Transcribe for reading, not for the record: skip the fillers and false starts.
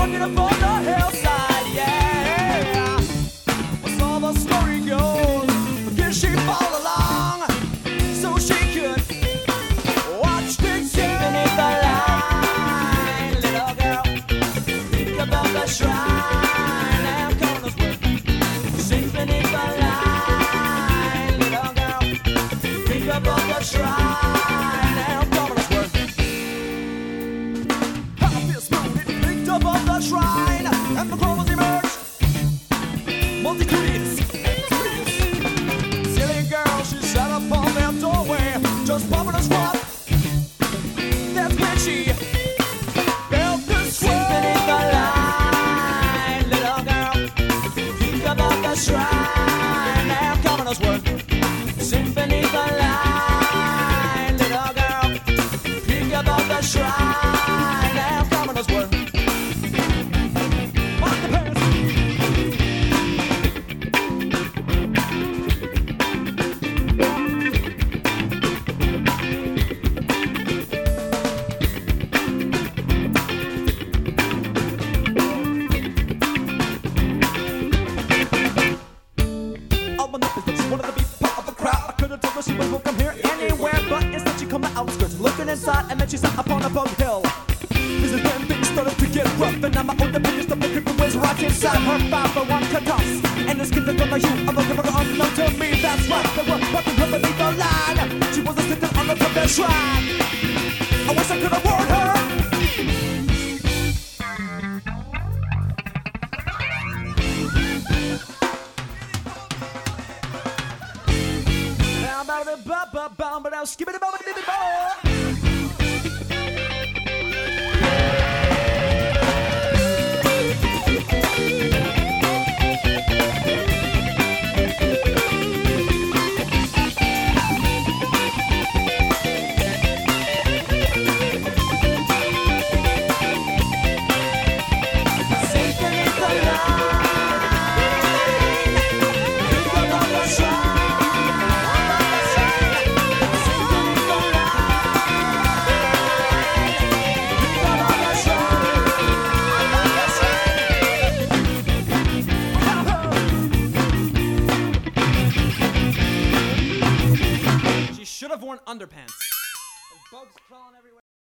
walking up on the hillside, yeah. So the story goes, can she follow along so she could watch the sing beneath the line? Little girl, think about the shrine and corners worth. Sing beneath the line, little girl, think about the shrine and corners worth. Half is smooth, it picked up on the shrine and the corners emerged. Multitudes. Silly girl, she sat upon their doorway, just bumping a squat. That's when she felt the sweat. Beneath the line, little girl, think about the shrine and commoners worth. Sing beneath the line, little girl, think about the shrine and commoners worth. Mark the past. Wanted to be part of the crowd. I could have told her she was welcome here anywhere, but instead she come to outskirts, looking inside, and then she sat upon a bug hill. This is when things started to get rough, and now my own opinion started to creep ways right inside her 501 cutoffs. And the skin that like you, I'm looking for her unknown to me. That's right, they were bumping her beneath the line. She wasn't sitting on the top of their shrine. I wish I could have warned her. But I'll skip it about it. Should have worn underpants. There's bugs crawling everywhere.